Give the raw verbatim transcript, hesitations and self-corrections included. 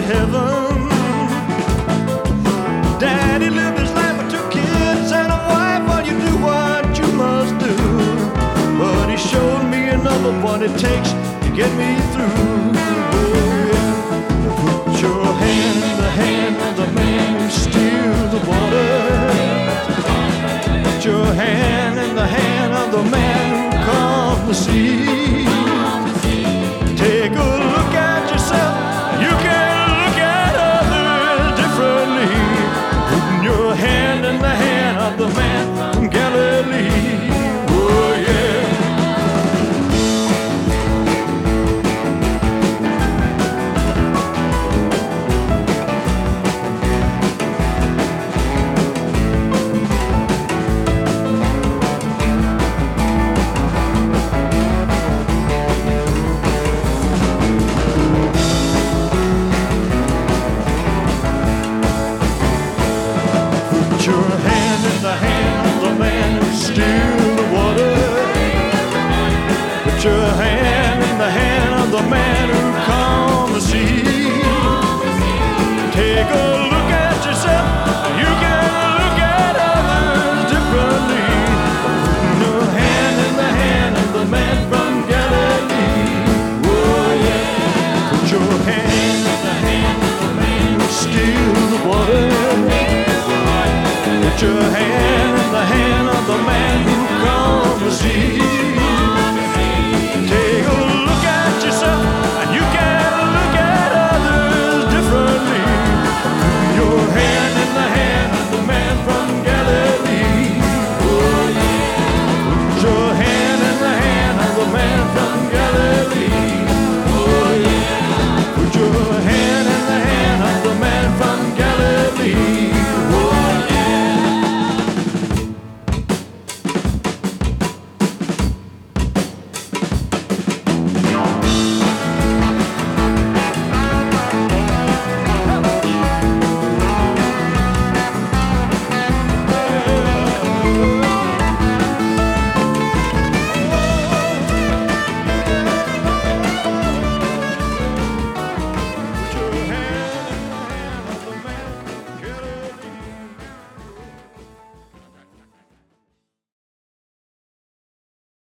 heaven. Daddy lived his life with two kids and a wife. Well, you do what you must do, but he showed me another what it takes to get me through. Oh, yeah. Put your hand in the hand of the man who steals the water. Put your hand in the hand of the man who calms the sea. Take a look at yourself, you can look at others differently. Putting your hand in the hand of the man from Galilee. Oh yeah. Put your hand in the hand of the man who steals the water. Put your hand in the hand of the man who calms the sea. Take a look at yourself, you can look at others differently. Put your hand in the hand of the man from Galilee. Oh yeah. Put your hand in the hand of the man who steals the water. Put your